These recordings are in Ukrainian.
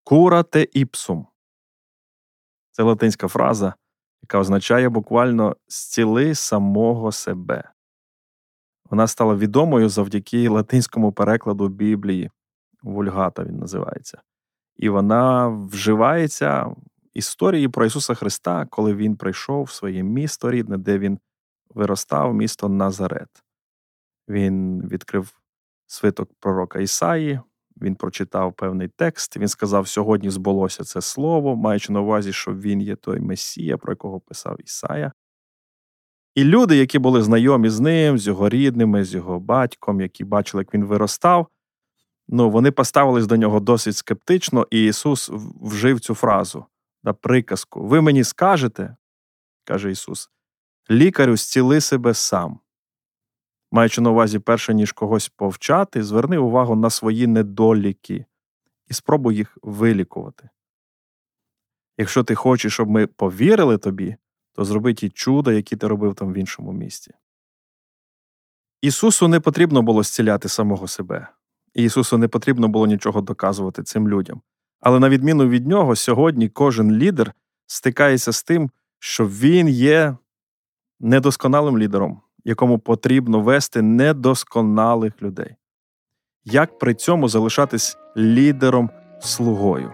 Curate ipsum. Це латинська фраза, яка означає буквально «зціли самого себе». Вона стала відомою завдяки латинському перекладу Біблії. Вульгата він називається. І вона вживається в історії про Ісуса Христа, коли Він прийшов в своє місто рідне, де Він виростав, місто Назарет. Він відкрив свиток пророка Ісаї, він прочитав певний текст, він сказав, сьогодні збулося це слово, маючи на увазі, що він є той Месія, про якого писав Ісая. І люди, які були знайомі з ним, з його рідними, з його батьком, які бачили, як він виростав, вони поставились до нього досить скептично, і Ісус вжив цю фразу, приказку. «Ви мені скажете, – каже Ісус, – лікарю, зціли себе сам». Маючи на увазі, перше, ніж когось повчати, зверни увагу на свої недоліки і спробуй їх вилікувати. Якщо ти хочеш, щоб ми повірили тобі, то зроби ті чуда, які ти робив там в іншому місці. Ісусу не потрібно було зціляти самого себе. І Ісусу не потрібно було нічого доказувати цим людям. Але на відміну від нього, сьогодні кожен лідер стикається з тим, що він є недосконалим лідером, якому потрібно вести недосконалих людей. Як при цьому залишатись лідером-слугою?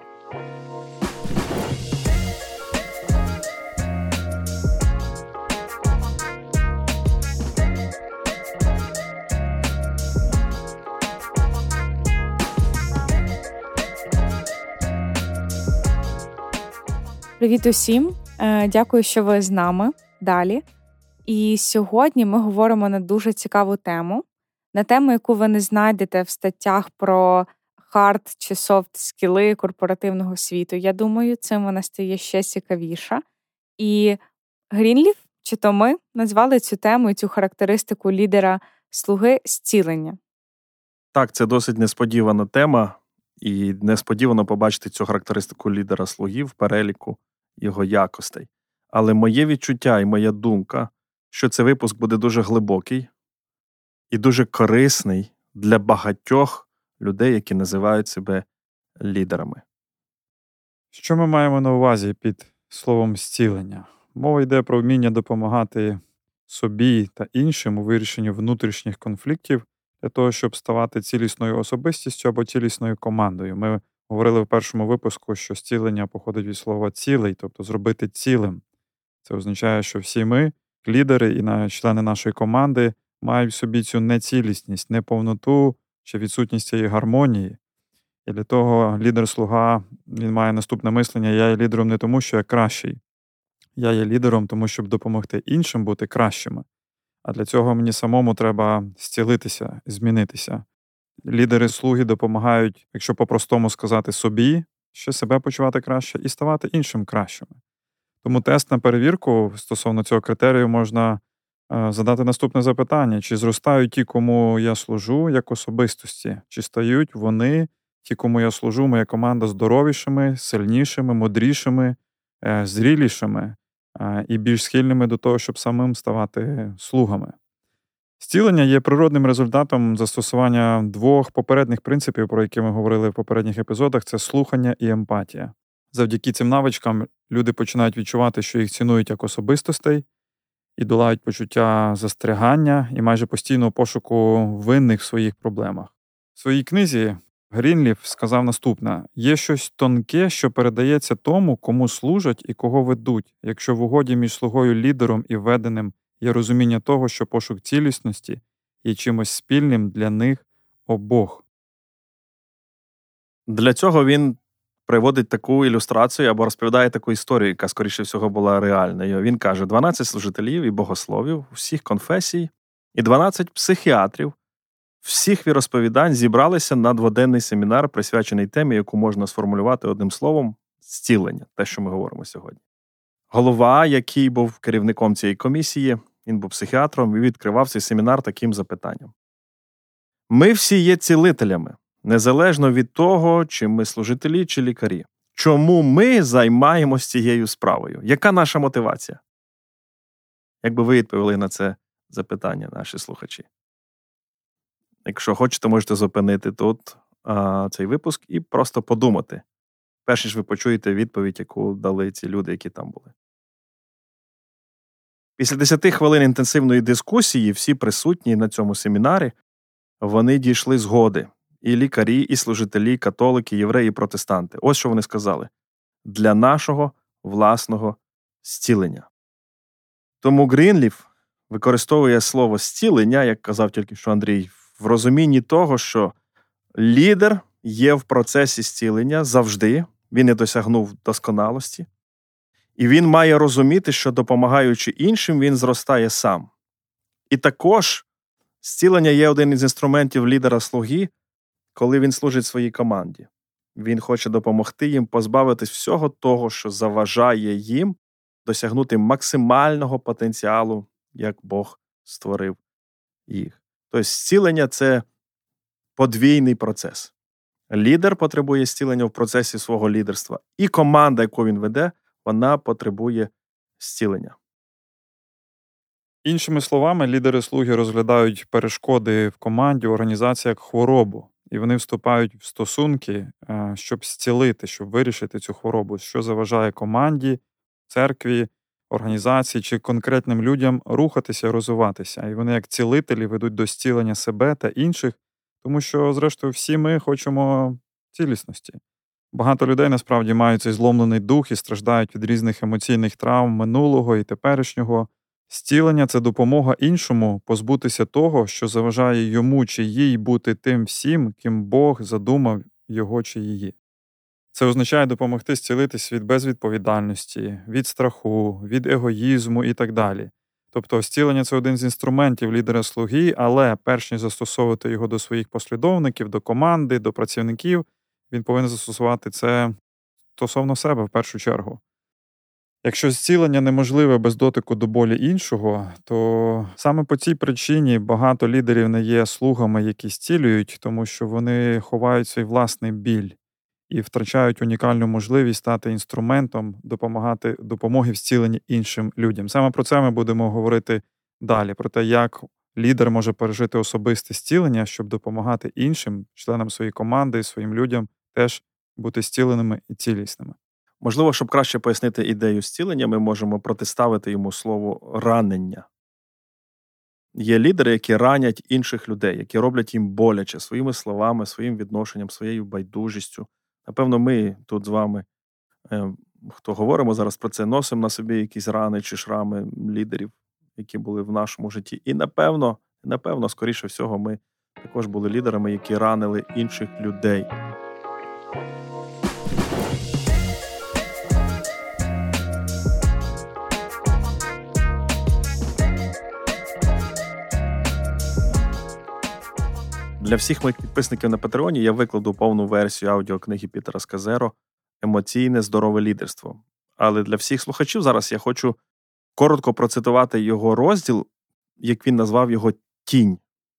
Привіт усім! Дякую, що ви з нами далі. І сьогодні ми говоримо на дуже цікаву тему, на тему, яку ви не знайдете в статтях про хард чи софт скіли корпоративного світу. Я думаю, цим вона стає ще цікавіша. І Грінліф, чи то ми, назвали цю тему і цю характеристику лідера-слуги зцілення. Так, це досить несподівана тема, і несподівано побачити цю характеристику лідера-слуги в переліку його якостей. Але моє відчуття і моя думка, що цей випуск буде дуже глибокий і дуже корисний для багатьох людей, які називають себе лідерами. Що ми маємо на увазі під словом «зцілення»? Мова йде про вміння допомагати собі та іншим у вирішенні внутрішніх конфліктів для того, щоб ставати цілісною особистістю або цілісною командою. Ми говорили в першому випуску, що зцілення походить від слова «цілий», тобто зробити цілим. Це означає, що всі ми, лідери і члени нашої команди, мають в собі цю нецілісність, неповноту чи відсутність цієї гармонії. І для того лідер-слуга, він має наступне мислення: я є лідером не тому, що я кращий. Я є лідером тому, щоб допомогти іншим бути кращими. А для цього мені самому треба зцілитися, змінитися. Лідери-слуги допомагають, якщо по-простому сказати, собі, ще себе почувати краще і ставати іншим кращими. Тому тест на перевірку стосовно цього критерію можна задати наступне запитання: чи зростають ті, кому я служу, як особистості? Чи стають вони, ті, кому я служу, моя команда, здоровішими, сильнішими, мудрішими, зрілішими і більш схильними до того, щоб самим ставати слугами? Зцілення є природним результатом застосування двох попередніх принципів, про які ми говорили в попередніх епізодах – це слухання і емпатія. Завдяки цим навичкам люди починають відчувати, що їх цінують як особистостей, і долають почуття застерігання і майже постійного пошуку винних в своїх проблемах. В своїй книзі Грінліф сказав наступне: «Є щось тонке, що передається тому, кому служать і кого ведуть, якщо в угоді між слугою лідером і веденим є розуміння того, що пошук цілісності є чимось спільним для них обох». Для цього він приводить таку ілюстрацію або розповідає таку історію, яка, скоріше всього, була реальною. Він каже: 12 служителів і богословів всіх конфесій і 12 психіатрів всіх віросповідань зібралися на дводенний семінар, присвячений темі, яку можна сформулювати одним словом – зцілення, те, що ми говоримо сьогодні. Голова, який був керівником цієї комісії, він був психіатром і відкривав цей семінар таким запитанням: «Ми всі є цілителями, незалежно від того, чи ми служителі, чи лікарі. Чому ми займаємось цією справою? Яка наша мотивація?» Як би ви відповіли на це запитання, наші слухачі? Якщо хочете, можете зупинити тут цей випуск і просто подумати, перш ніж ви почуєте відповідь, яку дали ці люди, які там були. Після 10 хвилин інтенсивної дискусії всі присутні на цьому семінарі, вони дійшли згоди. І лікарі, і служителі, католики, євреї, протестанти. Ось що вони сказали. Для нашого власного зцілення. Тому Грінліф використовує слово «зцілення», як казав тільки що Андрій, в розумінні того, що лідер є в процесі зцілення завжди, він не досягнув досконалості, і він має розуміти, що допомагаючи іншим, він зростає сам. І також зцілення є один із інструментів лідера-слуги, коли він служить своїй команді. Він хоче допомогти їм позбавитись всього того, що заважає їм досягнути максимального потенціалу, як Бог створив їх. Тобто зцілення – це подвійний процес. Лідер потребує зцілення в процесі свого лідерства, і команда, яку він веде, вона потребує зцілення. Іншими словами, лідери-слуги розглядають перешкоди в команді, організації як хворобу. І вони вступають в стосунки, щоб зцілити, щоб вирішити цю хворобу, що заважає команді, церкві, організації чи конкретним людям рухатися і розвиватися. І вони як цілителі ведуть до зцілення себе та інших, тому що, зрештою, всі ми хочемо цілісності. Багато людей, насправді, мають цей зломлений дух і страждають від різних емоційних травм минулого і теперішнього. Зцілення – це допомога іншому позбутися того, що заважає йому чи їй бути тим всім, ким Бог задумав його чи її. Це означає допомогти зцілитись від безвідповідальності, від страху, від егоїзму і так далі. Тобто зцілення – це один з інструментів лідера-слуги, але перш ніж застосовувати його до своїх послідовників, до команди, до працівників, він повинен застосувати це стосовно себе в першу чергу. Якщо зцілення неможливе без дотику до болі іншого, то саме по цій причині багато лідерів не є слугами, які зцілюють, тому що вони ховають свій власний біль і втрачають унікальну можливість стати інструментом допомоги в зціленні іншим людям. Саме про це ми будемо говорити далі, про те, як лідер може пережити особисте зцілення, щоб допомагати іншим, членам своєї команди, своїм людям теж бути зціленими і цілісними. Можливо, щоб краще пояснити ідею зцілення, ми можемо протиставити йому слово «ранення». Є лідери, які ранять інших людей, які роблять їм боляче своїми словами, своїм відношенням, своєю байдужістю. Напевно, ми тут з вами, хто говоримо зараз про це, носимо на собі якісь рани чи шрами лідерів, які були в нашому житті. І напевно, скоріше всього, ми також були лідерами, які ранили інших людей. Для всіх моїх підписників на Патреоні я викладу повну версію аудіокниги Пітера Сказеро «Емоційне здорове лідерство». Але для всіх слухачів зараз я хочу коротко процитувати його розділ, як він назвав його «Тінь».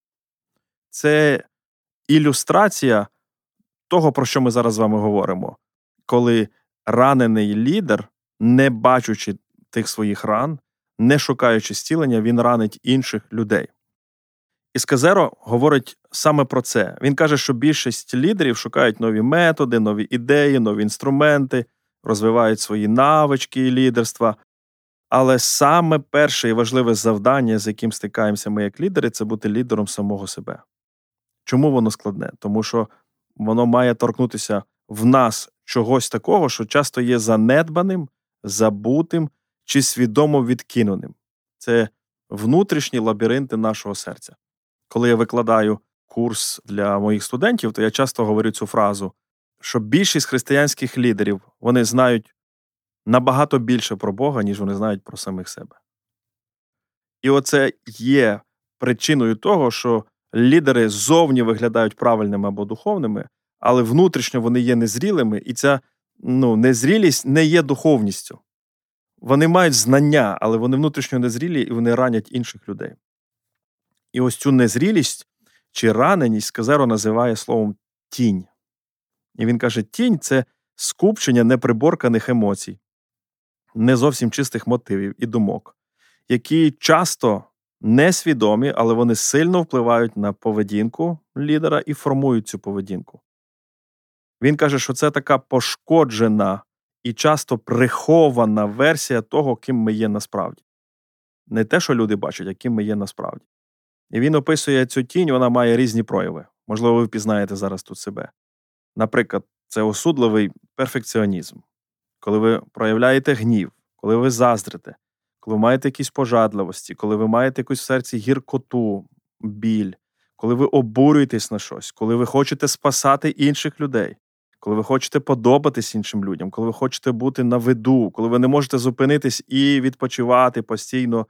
Це ілюстрація того, про що ми зараз з вами говоримо. Коли ранений лідер, не бачучи тих своїх ран, не шукаючи зцілення, він ранить інших людей. І Сказеро говорить саме про це. Він каже, що більшість лідерів шукають нові методи, нові ідеї, нові інструменти, розвивають свої навички лідерства. Але саме перше і важливе завдання, з яким стикаємося ми як лідери, це бути лідером самого себе. Чому воно складне? Тому що воно має торкнутися в нас чогось такого, що часто є занедбаним, забутим чи свідомо відкиненим. Це внутрішні лабіринти нашого серця. Коли я викладаю курс для моїх студентів, то я часто говорю цю фразу, що більшість християнських лідерів, вони знають набагато більше про Бога, ніж вони знають про самих себе. І оце є причиною того, що лідери ззовні виглядають правильними або духовними, але внутрішньо вони є незрілими, і ця незрілість не є духовністю. Вони мають знання, але вони внутрішньо незрілі, і вони ранять інших людей. І ось цю незрілість чи раненість Сказеро називає словом «тінь». І він каже, тінь – це скупчення неприборканих емоцій, не зовсім чистих мотивів і думок, які часто несвідомі, але вони сильно впливають на поведінку лідера і формують цю поведінку. Він каже, що це така пошкоджена і часто прихована версія того, ким ми є насправді. Не те, що люди бачать, а ким ми є насправді. І він описує цю тінь, вона має різні прояви. Можливо, ви впізнаєте зараз тут себе. Наприклад, це осудливий перфекціонізм. Коли ви проявляєте гнів, коли ви заздрите, коли ви маєте якісь пожадливості, коли ви маєте якусь в серці гіркоту, біль, коли ви обурюєтесь на щось, коли ви хочете спасати інших людей, коли ви хочете подобатись іншим людям, коли ви хочете бути на виду, коли ви не можете зупинитись і відпочивати постійно,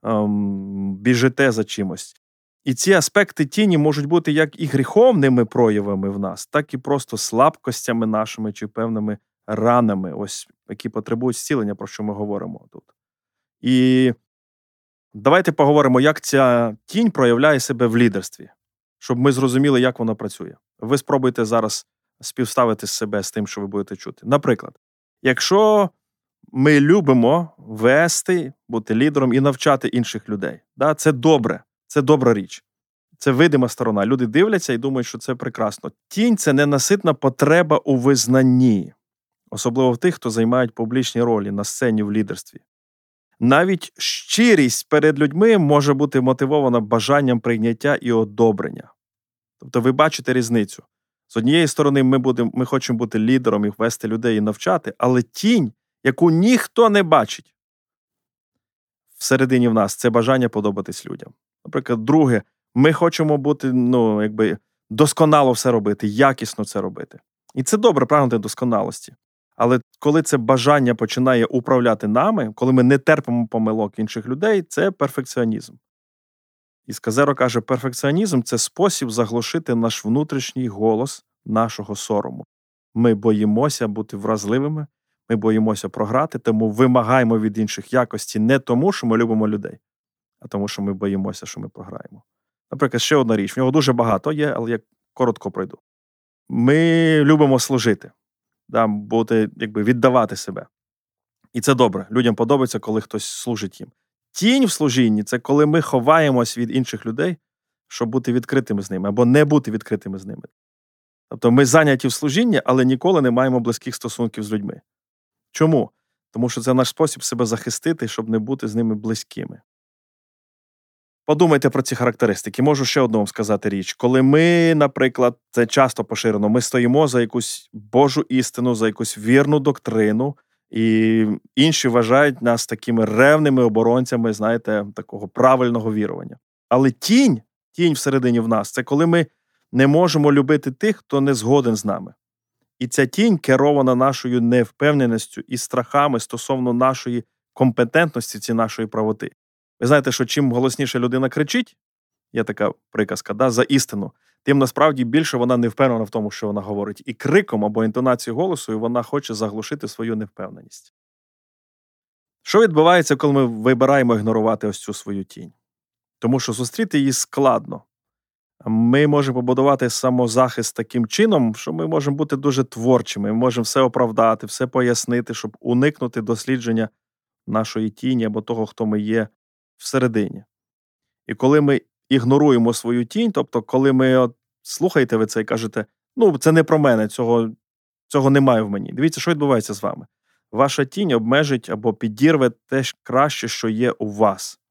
біжите за чимось. І ці аспекти тіні можуть бути як і гріховними проявами в нас, так і просто слабкостями нашими чи певними ранами, ось які потребують зцілення, про що ми говоримо тут. І давайте поговоримо, як ця тінь проявляє себе в лідерстві, щоб ми зрозуміли, як вона працює. Ви спробуйте зараз співставити себе з тим, що ви будете чути. Наприклад, якщо ми любимо вести, бути лідером і навчати інших людей, це добре, це добра річ. Це видима сторона. Люди дивляться і думають, що це прекрасно. Тінь – це ненаситна потреба у визнанні, особливо в тих, хто займають публічні ролі на сцені в лідерстві. Навіть щирість перед людьми може бути мотивована бажанням прийняття і одобрення. Тобто ви бачите різницю. З однієї сторони, ми хочемо бути лідером і вести людей і навчати, але тінь, яку ніхто не бачить всередині в нас, це бажання подобатись людям. Наприклад, друге, ми хочемо бути, досконало все робити, якісно це робити. І це добре прагнути досконалості. Але коли це бажання починає управляти нами, коли ми не терпимо помилок інших людей, це перфекціонізм. І Сказеро каже, перфекціонізм – це спосіб заглушити наш внутрішній голос нашого сорому. Ми боїмося бути вразливими, ми боїмося програти, тому вимагаємо від інших якості не тому, що ми любимо людей, а тому, що ми боїмося, що ми програємо. Наприклад, ще одна річ, в нього дуже багато є, але я коротко пройду. Ми любимо служити, віддавати себе. І це добре. Людям подобається, коли хтось служить їм. Тінь в служінні – це коли ми ховаємось від інших людей, щоб бути відкритими з ними, або не бути відкритими з ними. Тобто ми зайняті в служінні, але ніколи не маємо близьких стосунків з людьми. Чому? Тому що це наш спосіб себе захистити, щоб не бути з ними близькими. Подумайте про ці характеристики. Можу ще одну вам сказати річ. Коли ми, наприклад, це часто поширено, ми стоїмо за якусь Божу істину, за якусь вірну доктрину, і інші вважають нас такими ревними оборонцями, такого правильного вірування. Але тінь всередині в нас – це коли ми не можемо любити тих, хто не згоден з нами. І ця тінь керована нашою невпевненістю і страхами стосовно нашої компетентності чи нашої правоти. Ви знаєте, що чим голосніше людина кричить, є така приказка, за істину, тим насправді більше вона не впевнена в тому, що вона говорить. І криком або інтонацією голосу вона хоче заглушити свою невпевненість. Що відбувається, коли ми вибираємо ігнорувати ось цю свою тінь? Тому що зустріти її складно. Ми можемо побудувати самозахист таким чином, що ми можемо бути дуже творчими, ми можемо все оправдати, все пояснити, щоб уникнути дослідження нашої тіні або того, хто ми є всередині. І коли ми ігноруємо свою тінь, тобто коли ми слухаєте ви це і кажете, це не про мене, цього немає в мені. Дивіться, що відбувається з вами. Ваша тінь обмежить або підірве те краще, що є у вас.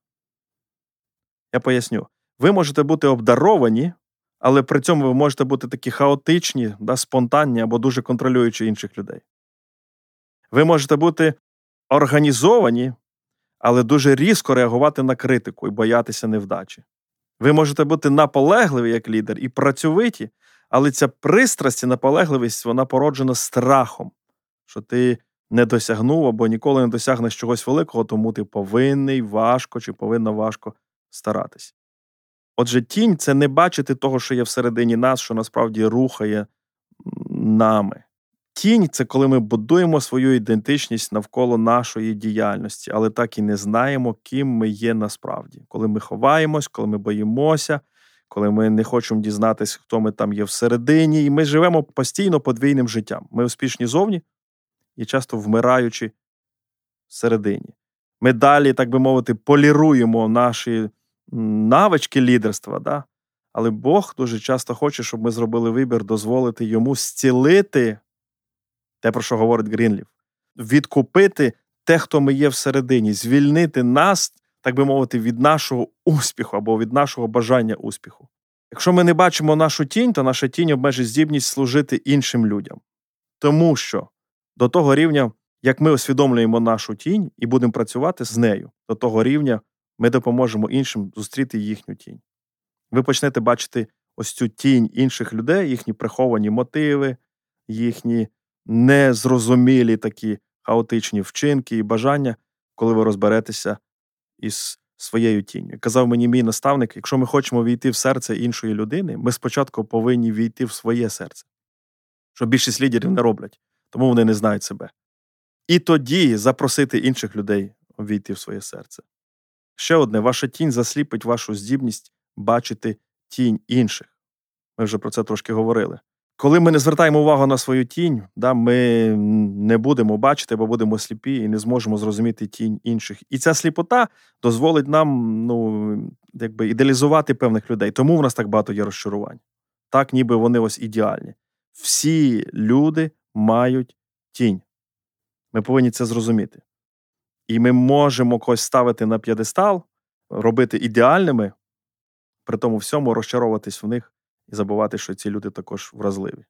Я поясню. Ви можете бути обдаровані, але при цьому ви можете бути такі хаотичні, спонтанні або дуже контролюючі інших людей. Ви можете бути організовані, але дуже різко реагувати на критику і боятися невдачі. Ви можете бути наполегливі як лідер і працьовиті, але ця пристрасть і наполегливість, вона породжена страхом, що ти не досягнув або ніколи не досягнеш чогось великого, тому ти повинна важко старатись. Отже, тінь – це не бачити того, що є всередині нас, що насправді рухає нами. Тінь – це коли ми будуємо свою ідентичність навколо нашої діяльності, але так і не знаємо, ким ми є насправді. Коли ми ховаємось, коли ми боїмося, коли ми не хочемо дізнатися, хто ми там є всередині, і ми живемо постійно подвійним життям. Ми успішні зовні і часто вмираючи всередині. Ми далі, так би мовити, поліруємо наші навички лідерства, Але Бог дуже часто хоче, щоб ми зробили вибір, дозволити йому зцілити те, про що говорить Грінліф, відкупити те, хто ми є всередині, звільнити нас, так би мовити, від нашого успіху або від нашого бажання успіху. Якщо ми не бачимо нашу тінь, то наша тінь обмежить здібність служити іншим людям. Тому що до того рівня, як ми усвідомлюємо нашу тінь і будемо працювати з нею, до того рівня ми допоможемо іншим зустріти їхню тінь. Ви почнете бачити ось цю тінь інших людей, їхні приховані мотиви, їхні незрозумілі такі хаотичні вчинки і бажання, коли ви розберетеся із своєю тінню. Казав мені мій наставник, якщо ми хочемо війти в серце іншої людини, ми спочатку повинні війти в своє серце. Що більшість лідерів не роблять, тому вони не знають себе. І тоді запросити інших людей війти в своє серце. Ще одне, ваша тінь засліпить вашу здібність бачити тінь інших. Ми вже про це трошки говорили. Коли ми не звертаємо увагу на свою тінь, ми не будемо бачити, або будемо сліпі і не зможемо зрозуміти тінь інших. І ця сліпота дозволить нам ідеалізувати певних людей. Тому в нас так багато є розчарувань. Так, ніби вони ось ідеальні. Всі люди мають тінь. Ми повинні це зрозуміти. І ми можемо когось ставити на п'єдестал, робити ідеальними, при тому всьому розчаровуватись в них і забувати, що ці люди також вразливі.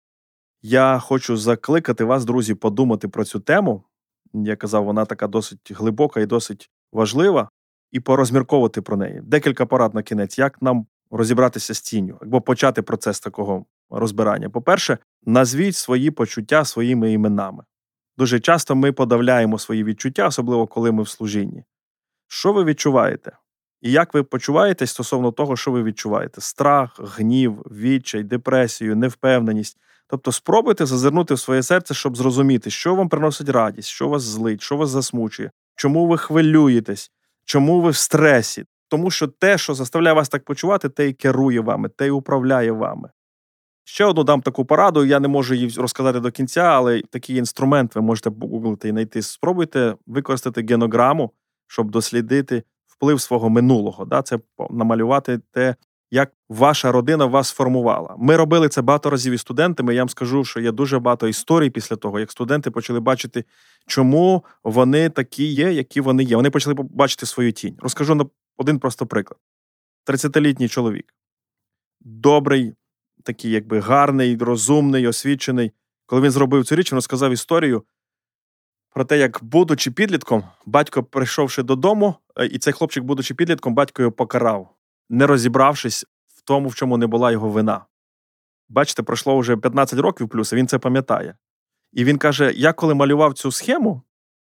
Я хочу закликати вас, друзі, подумати про цю тему. Я казав, вона така досить глибока і досить важлива, і порозмірковувати про неї. Декілька порад на кінець, як нам розібратися з тінню, або почати процес такого розбирання. По-перше, назвіть свої почуття своїми іменами. Дуже часто ми подавляємо свої відчуття, особливо коли ми в служінні. Що ви відчуваєте? І як ви почуваєтесь стосовно того, що ви відчуваєте? Страх, гнів, відчай, депресію, невпевненість. Тобто спробуйте зазирнути в своє серце, щоб зрозуміти, що вам приносить радість, що вас злить, що вас засмучує, чому ви хвилюєтесь, чому ви в стресі. Тому що те, що заставляє вас так почувати, те і керує вами, те і управляє вами. Ще одну дам таку пораду, я не можу її розказати до кінця, але такий інструмент ви можете погуглити і знайти. Спробуйте використати генограму, щоб дослідити вплив свого минулого. Це намалювати те, як ваша родина вас формувала. Ми робили це багато разів із студентами. Я вам скажу, що є дуже багато історій після того, як студенти почали бачити, чому вони такі є, які вони є. Вони почали бачити свою тінь. Розкажу на один просто приклад. 30-літній чоловік. Добрий, такий гарний, розумний, освічений. Коли він зробив цю річ, він розказав історію про те, як, будучи підлітком, батько, прийшовши додому, і цей хлопчик, будучи підлітком, батько його покарав, не розібравшись в тому, в чому не була його вина. Бачите, пройшло вже 15 років плюс, а він це пам'ятає. І він каже, я коли малював цю схему,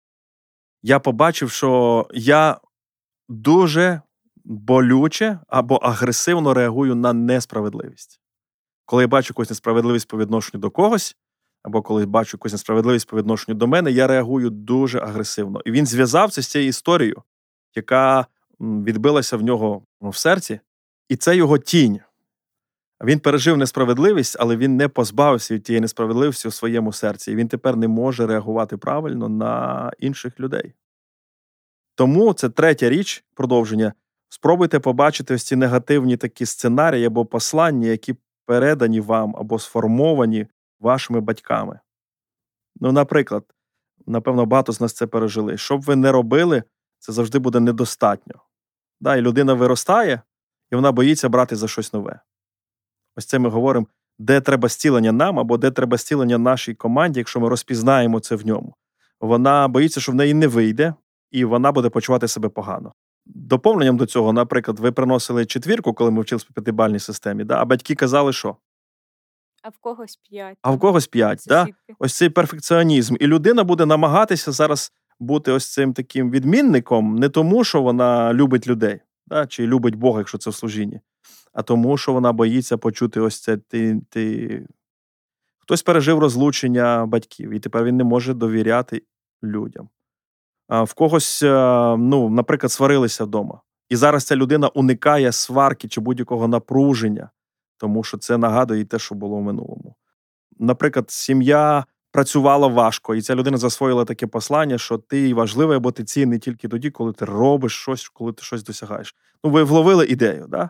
я побачив, що я дуже болюче або агресивно реагую на несправедливість. Коли я бачу якусь несправедливість по відношенню до когось, або коли бачу якусь несправедливість по відношенню до мене, я реагую дуже агресивно. І він зв'язав це з цією історією, яка відбилася в нього в серці, і це його тінь. Він пережив несправедливість, але він не позбавився від тієї несправедливості у своєму серці, і він тепер не може реагувати правильно на інших людей. Тому це третя річ, продовження. Спробуйте побачити ось ці негативні такі сценарії або послання, які передані вам або сформовані вашими батьками. Наприклад, напевно, багато з нас це пережили. Що б ви не робили, це завжди буде недостатньо. І людина виростає, і вона боїться брати за щось нове. Ось це ми говоримо, де треба зцілення нам, або де треба зцілення нашій команді, якщо ми розпізнаємо це в ньому. Вона боїться, що в неї не вийде, і вона буде почувати себе погано. Доповненням до цього, наприклад, ви приносили 4, коли ми вчилися по 5-бальній системі, а батьки казали, що? А в когось 5. А в когось 5, Ось цей перфекціонізм. І людина буде намагатися зараз бути ось цим таким відмінником не тому, що вона любить людей, чи любить Бога, якщо це в служінні, а тому, що вона боїться почути ось це ти. Хтось пережив розлучення батьків, і тепер він не може довіряти людям. А в когось, наприклад, сварилися вдома. І зараз ця людина уникає сварки чи будь-якого напруження, тому що це нагадує те, що було в минулому. Наприклад, сім'я працювала важко, і ця людина засвоїла таке послання, що ти важливий або ти цінний тільки тоді, коли ти робиш щось, коли ти щось досягаєш. Ви вловили ідею,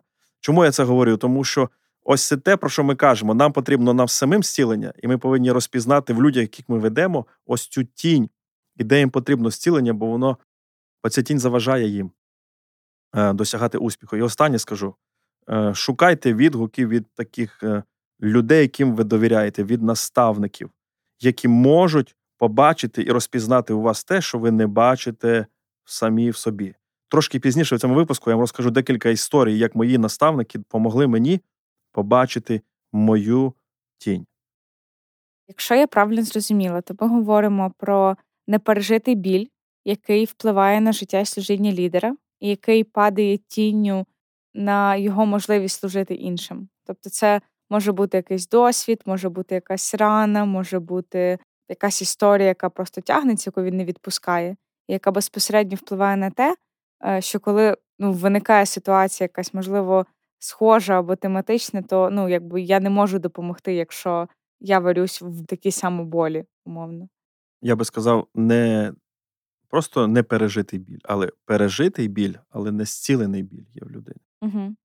Чому я це говорю? Тому що ось це те, про що ми кажемо. Нам потрібно нам самим зцілення, і ми повинні розпізнати в людях, яких ми ведемо, ось цю тінь, і де їм потрібно зцілення, бо оця тінь заважає їм досягати успіху. І останнє скажу. Шукайте відгуки від таких людей, яким ви довіряєте, від наставників, які можуть побачити і розпізнати у вас те, що ви не бачите самі в собі. Трошки пізніше в цьому випуску я вам розкажу декілька історій, як мої наставники допомогли мені побачити мою тінь. Якщо я правильно зрозуміла, то ми говоримо про непережитий біль, який впливає на життя і служіння лідера, і який падає тінню на його можливість служити іншим. Тобто це може бути якийсь досвід, може бути якась рана, може бути якась історія, яка просто тягнеться, яку він не відпускає, і яка безпосередньо впливає на те, що коли виникає ситуація якась, можливо, схожа або тематична, то я не можу допомогти, якщо я варюсь в такій самій болі, умовно. Я би сказав, не просто не пережитий біль, але пережитий біль, але не зцілений біль є в людині. Угу.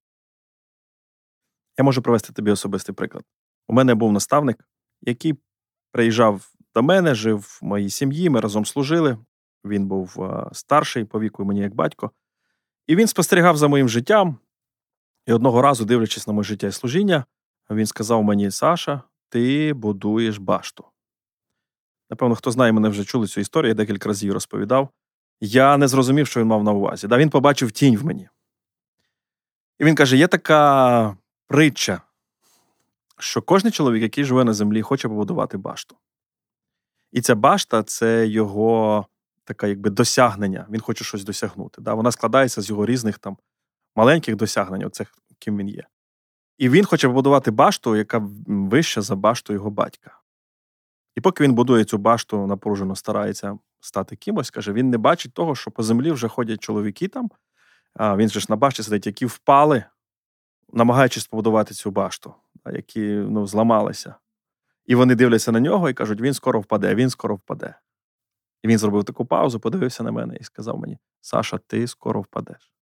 Я можу привести тобі особистий приклад. У мене був наставник, який приїжджав до мене, жив в моїй сім'ї, ми разом служили. Він був старший по віку мені як батько. І він спостерігав за моїм життям. І одного разу, дивлячись на моє життя і служіння, він сказав мені: Саша, ти будуєш башту. Напевно, хто знає, мене вже чули цю історію, я декілька разів розповідав. Я не зрозумів, що він мав на увазі. Він побачив тінь в мені. І він каже, є така притча, що кожен чоловік, який живе на землі, хоче побудувати башту. І ця башта – це його таке якби досягнення. Він хоче щось досягнути. Вона складається з його різних там маленьких досягнень, оцих, ким він є. І він хоче побудувати башту, яка вища за башту його батька. І поки він будує цю башту, напружено старається стати кимось, каже, він не бачить того, що по землі вже ходять чоловіки там, а він же ж на башті сидить, які впали, намагаючись побудувати цю башту, які зламалися. І вони дивляться на нього і кажуть, він скоро впаде, він скоро впаде. І він зробив таку паузу, подивився на мене і сказав мені, Саша, ти скоро впадеш.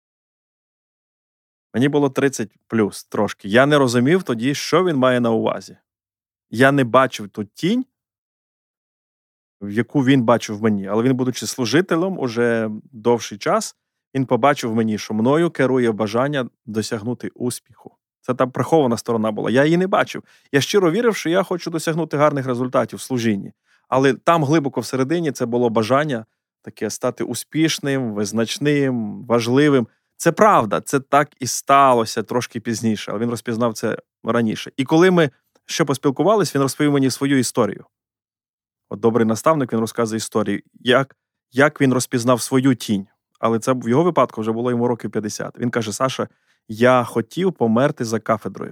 Мені було 30 плюс трошки. Я не розумів тоді, що він має на увазі. Я не бачив ту тінь, в яку він бачив в мені. Але він, будучи служителем уже довший час, він побачив в мені, що мною керує бажання досягнути успіху. Це та прихована сторона була. Я її не бачив. Я щиро вірив, що я хочу досягнути гарних результатів в служінні. Але там глибоко всередині це було бажання таке стати успішним, визначним, важливим. Це правда, це так і сталося трошки пізніше, але він розпізнав це раніше. І коли ми ще поспілкувались, він розповів мені свою історію. От добрий наставник, він розказує історію, як він розпізнав свою тінь. Але це в його випадку вже було йому років 50. Він каже, Саша, я хотів померти за кафедрою.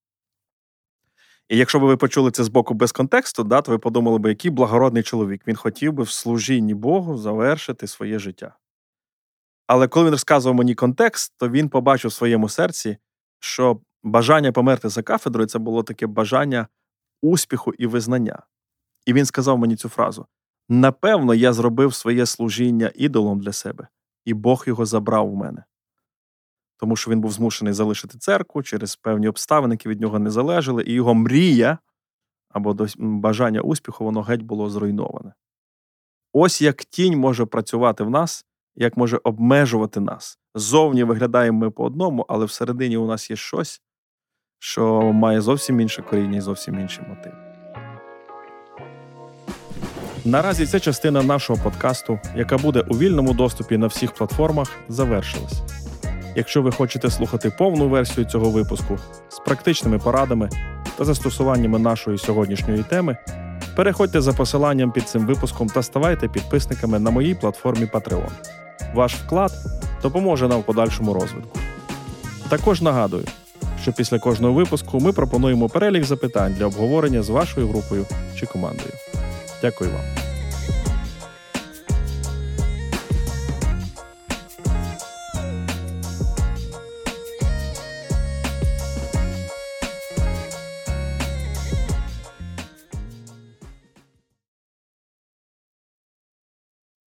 І якщо б ви почули це збоку без контексту, то ви подумали б, який благородний чоловік. Він хотів би в служінні Богу завершити своє життя. Але коли він розказував мені контекст, то він побачив в своєму серці, що бажання померти за кафедрою – це було таке бажання успіху і визнання. І він сказав мені цю фразу. Напевно, я зробив своє служіння ідолом для себе, і Бог його забрав у мене. Тому що він був змушений залишити церкву через певні обставини, які від нього не залежали, і його мрія або бажання успіху, воно геть було зруйноване. Ось як тінь може працювати в нас, як може обмежувати нас. Ззовні виглядаємо ми по одному, але всередині у нас є щось, що має зовсім інше коріння і зовсім інший мотив. Наразі ця частина нашого подкасту, яка буде у вільному доступі на всіх платформах, завершилась. Якщо ви хочете слухати повну версію цього випуску з практичними порадами та застосуваннями нашої сьогоднішньої теми, переходьте за посиланням під цим випуском та ставайте підписниками на моїй платформі Patreon. Ваш вклад допоможе нам в подальшому розвитку. Також нагадую, що після кожного випуску ми пропонуємо перелік запитань для обговорення з вашою групою чи командою. Дякую вам.